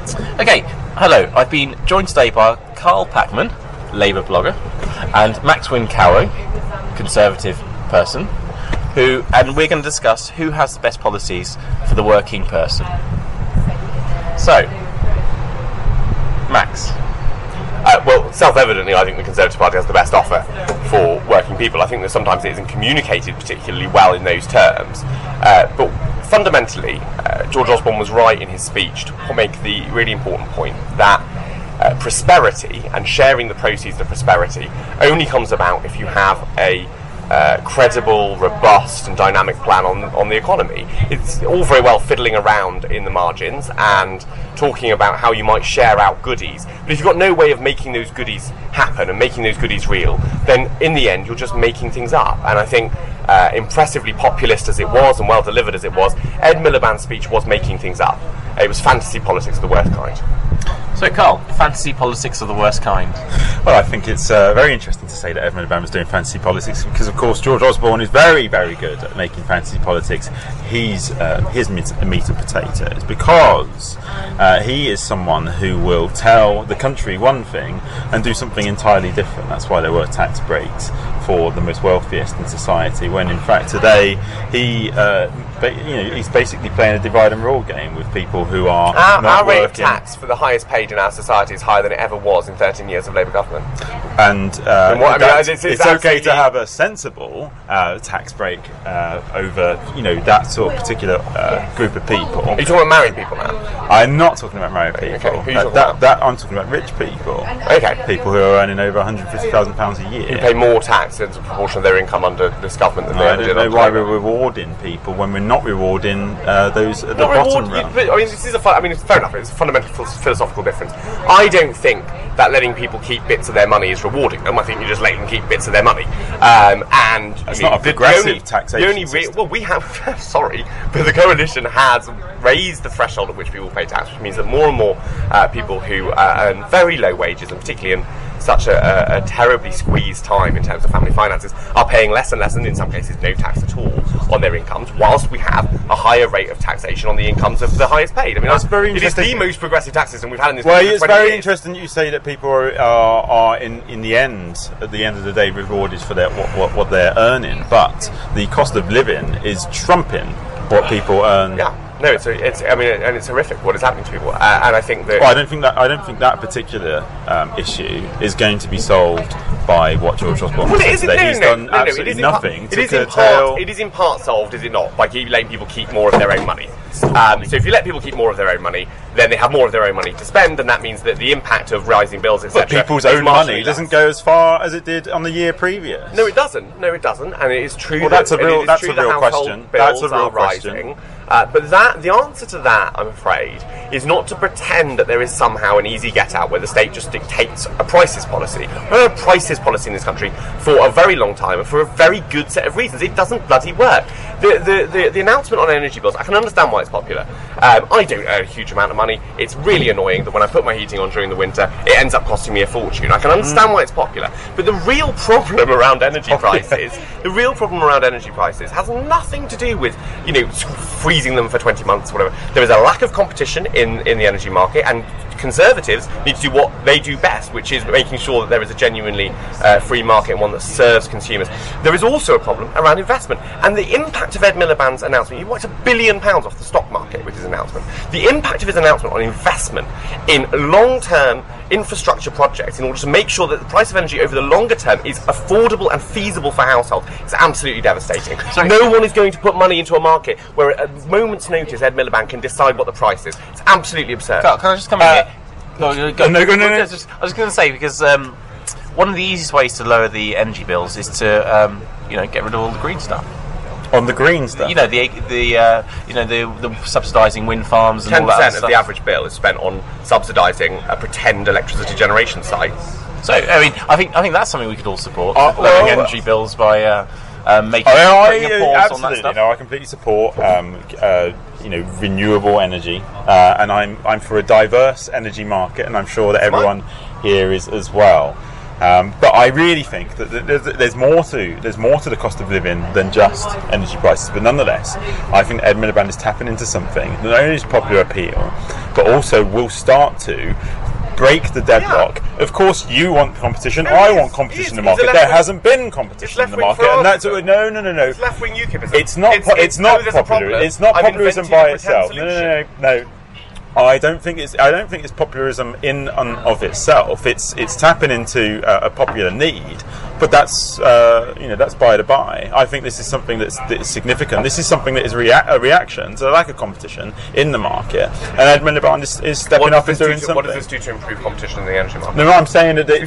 Okay, hello. I've been joined today by Carl Packman, Labour blogger, and Max Wynne-Cowan, Conservative person, and we're going to discuss who has the best policies for the working person. So, Max. Well, self-evidently, I think the Conservative Party has the best offer for working people. I think that sometimes it isn't communicated particularly well in those terms. But fundamentally, George Osborne was right in his speech to make the really important point that prosperity and sharing the proceeds of prosperity only comes about if you have a credible, robust and dynamic plan on the economy. It's all very well fiddling around in the margins and talking about how you might share out goodies, but if you've got no way of making those goodies happen and making those goodies real, then in the end you're just making things up. And I think impressively populist as it was and well delivered as it was, Ed Miliband's speech was making things up. It was fantasy politics of the worst kind. So, Carl, fantasy politics of the worst kind. Well, I think it's very interesting to say that Ed Miliband was doing fantasy politics because, of course, George Osborne is very, very good at making fantasy politics his meat and potatoes, because he is someone who will tell the country one thing and do something entirely different. That's why there were tax breaks for the most wealthiest in society, when in fact today he's basically playing a divide and rule game with people who are our rate of tax for the highest paid in our society is higher than it ever was in 13 years of Labour government. And it's okay to have a sensible tax break over that sort of particular group of people. Are you talking about married people now? I'm not talking about married people. Okay. Who are you talking about? I'm talking about rich people. Okay. People who are earning over £150,000 a year. Who pay more tax as a proportion of their income under this government than they ever did. I don't know why we're rewarding people when we're not rewarding those at the bottom rung. It's fair enough. It's a fundamental philosophical difference. I don't think that letting people keep bits of their money is rewarding them. I think you just let them keep bits of their money. It's not a progressive taxation system. We have, sorry, but the coalition has raised the threshold at which people pay tax, which means that more and more people who earn very low wages, and particularly in such a terribly squeezed time in terms of family finances, are paying less and less, and in some cases no tax at all on their incomes, whilst we have a higher rate of taxation on the incomes of the highest paid. I mean, that's very interesting. It is the most progressive tax system we've had in this country. Well, it's very interesting that you say that people are in the end, at the end of the day, rewarded for what they're earning, but the cost of living is trumping what people earn. Yeah. No, it's horrific what is happening to people, and I think that. Well, I don't think that particular issue is going to be solved by what George Osborne said today. He's done absolutely nothing to curtail. It is in part solved, is it not, by letting people keep more of their own money. So if you let people keep more of their own money, then they have more of their own money to spend, and that means that the impact of rising bills, etc. But people's own money doesn't go as far as it did on the year previous. No, it doesn't, and it is true. Well, that's a real question. That's a real question. But the answer to that, I'm afraid, is not to pretend that there is somehow an easy get-out where the state just dictates a prices policy. We've had a prices policy in this country for a very long time and for a very good set of reasons. It doesn't bloody work. The announcement on energy bills, I can understand why it's popular. I don't earn a huge amount of money. It's really annoying that when I put my heating on during the winter, it ends up costing me a fortune. I can understand why it's popular. But the real problem around energy prices, has nothing to do with, freezing them for 20 months, whatever. There is a lack of competition in the energy market, and Conservatives need to do what they do best, which is making sure that there is a genuinely free market and one that serves consumers. There is also a problem around investment, and the impact of Ed Miliband's announcement, he wiped £1 billion off the stock market with his announcement. The impact of his announcement on investment in long-term infrastructure projects in order to make sure that the price of energy over the longer term is affordable and feasible for households is absolutely devastating. No one is going to put money into a market where at a moment's notice Ed Miliband can decide what the price is. It's absolutely absurd. Carl, can I just come in here? No. I was just going to say, because one of the easiest ways to lower the energy bills is to get rid of all the green stuff. On the green stuff, the subsidising wind farms and 10% all that stuff. of the average bill is spent on subsidising a pretend electricity generation site. So, I think that's something we could all support. Lowering energy bills by making putting a pause on that stuff. I completely support renewable energy, and I'm for a diverse energy market, and I'm sure that everyone here is as well. But I really think that there's more to the cost of living than just energy prices. But nonetheless, I think Ed Miliband is tapping into something that not only is popular appeal, but also will start to break the deadlock. Of course, you want competition. I want competition in the market. There hasn't been competition in the market, and that's no. It's left-wing UKIPism. It's not popular. It's not populism by itself. No. I don't think it's populism in and of itself. It's tapping into a popular need, but that's that's by the by. I think this is something that's significant. This is something that is a reaction to the lack of competition in the market, and Ed Miliband is stepping up and doing something. What does this do to improve competition in the energy market? No, I'm saying that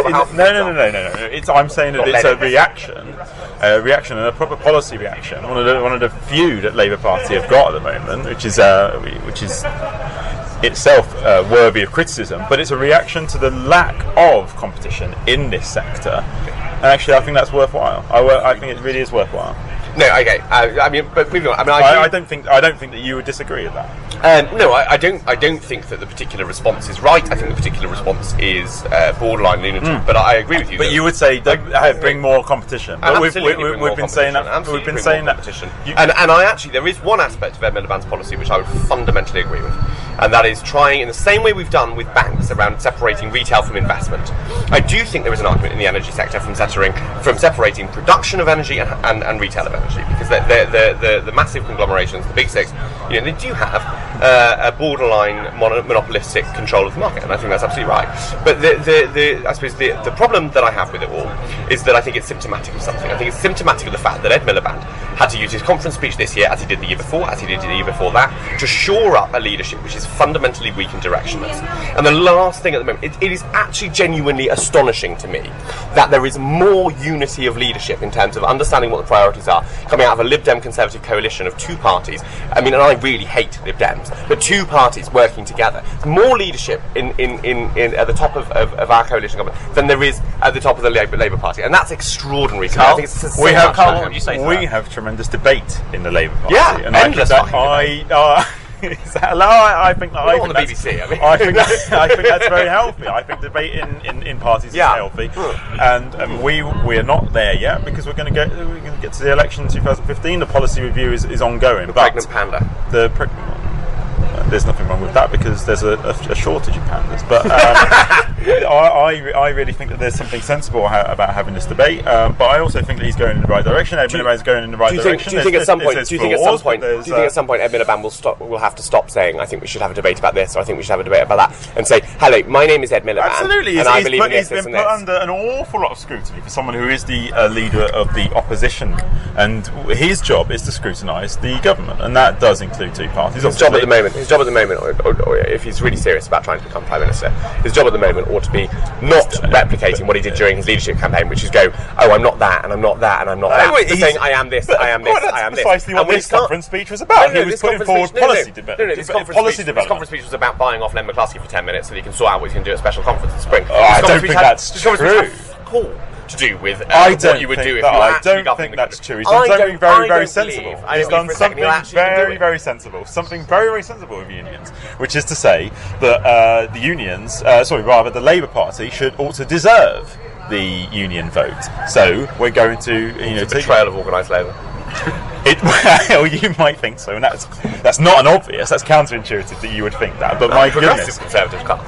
no. I'm saying that it's a reaction, and a proper policy reaction. One of the few that Labour Party have got at the moment, which is itself worthy of criticism, but it's a reaction to the lack of competition in this sector. And actually, I think that's worthwhile. I think it really is worthwhile. No, okay. But moving on. I don't think that you would disagree with that. No, I don't think that the particular response is right. I think the particular response is borderline lunatic. But I agree with you. But you would say bring more competition. But we've been saying that. We've been saying that. And I actually, there is one aspect of Ed Miliband's policy which I would fundamentally agree with, and that is trying, in the same way we've done with banks around separating retail from investment. I do think there is an argument in the energy sector from separating production of energy and retail of energy. Because the massive conglomerations, the big six, they do have a borderline monopolistic control of the market, and I think that's absolutely right. But I suppose the problem that I have with it all is that I think it's symptomatic of something. I think it's symptomatic of the fact that Ed Miliband had to use his conference speech this year, as he did the year before, as he did the year before that, to shore up a leadership which is fundamentally weak and directionless. And the last thing at the moment, it is actually genuinely astonishing to me that there is more unity of leadership in terms of understanding what the priorities are, coming out of a Lib Dem Conservative coalition of two parties. I mean, and I really hate Lib Dems, but two parties working together. More leadership in at the top of our coalition government than there is at the top of the Labour Party, and that's extraordinary to me. I think it's we have tremendous debate in the Labour Party. Yeah, and endless. Is that allowed? I think on the BBC. I think that's very healthy. I think debate in parties is healthy, and we are not there yet because we're going to get to the election in 2015. The policy review is ongoing. The pregnant panda. The pregnant one. There's nothing wrong with that because there's a shortage of pandas. But I really think that there's something sensible about having this debate. But I also think that he's going in the right direction. Ed Miliband is going in the right direction. Do you think at some point Ed Miliband will have to stop saying, I think we should have a debate about this, or I think we should have a debate about that, and say, hello, my name is Ed Miliband, absolutely, and I believe in this, he's been put under an awful lot of scrutiny for someone who is the leader of the opposition, and his job is to scrutinise the government, and that does include two parties. His job at the moment, or if he's really serious about trying to become Prime Minister, his job at the moment ought to be not replicating what he did during his leadership campaign, which is go, oh, I'm not that, and I'm not that, and I'm not that. He's saying, I am this, I am this, I am this. That's precisely what this conference speech was about. He was putting forward policy development. This conference speech was about buying off Len McCluskey for 10 minutes so that he can sort out what he's going to do at a special conference in spring. I don't think that's true. Cool. To do with what you would do if you were actually governing the country. I don't think that's true. He's done something very, very sensible. He's done something very, very sensible. Something very, very sensible with unions, which is to say that the unions, the Labour Party ought to deserve the union vote. So we're going to, it's a betrayal of organised labour. You might think so, and that's not an obvious. That's counterintuitive that you would think that. But my goodness, Conservative cut.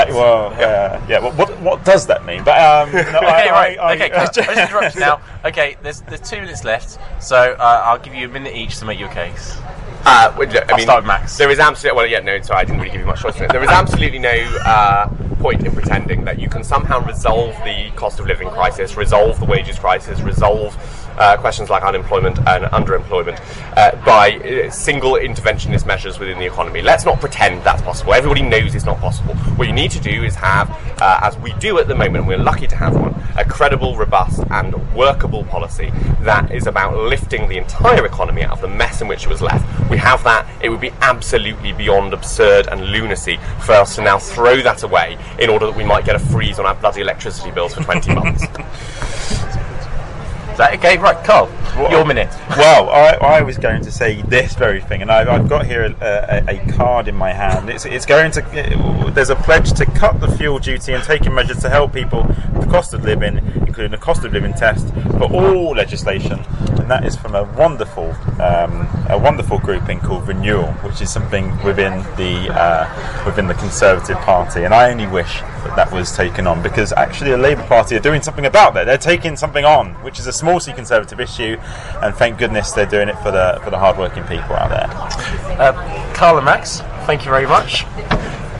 What does that mean? But let's interrupt you now. Okay, there's 2 minutes left, so I'll give you a minute each to make your case. I'll start with Max. There is absolutely I didn't really give you much choice. There is absolutely no point in pretending that you can somehow resolve the cost of living crisis, resolve the wages crisis, resolve questions like unemployment and underemployment by single interventionist measures within the economy. Let's not pretend that's possible. Everybody knows it's not possible. What you need to do is have, as we do at the moment, we're lucky to have one, a credible, robust and workable policy that is about lifting the entire economy out of the mess in which it was left. We have that. It would be absolutely beyond absurd and lunacy for us to now throw that away in order that we might get a freeze on our bloody electricity bills for 20 months. Is that okay? Right, Carl, your minute. Well, I was going to say this very thing, and I've got here a card in my hand. It's going to. There's a pledge to cut the fuel duty and taking measures to help people with the cost of living, including a cost of living test for all legislation, and that is from a wonderful grouping called Renewal, which is something within the Conservative Party. And I only wish that was taken on, because actually the Labour Party are doing something about that. They're taking something on, which is a small C Conservative issue, and thank goodness they're doing it for the hard-working people out there. Carl and Max, thank you very much.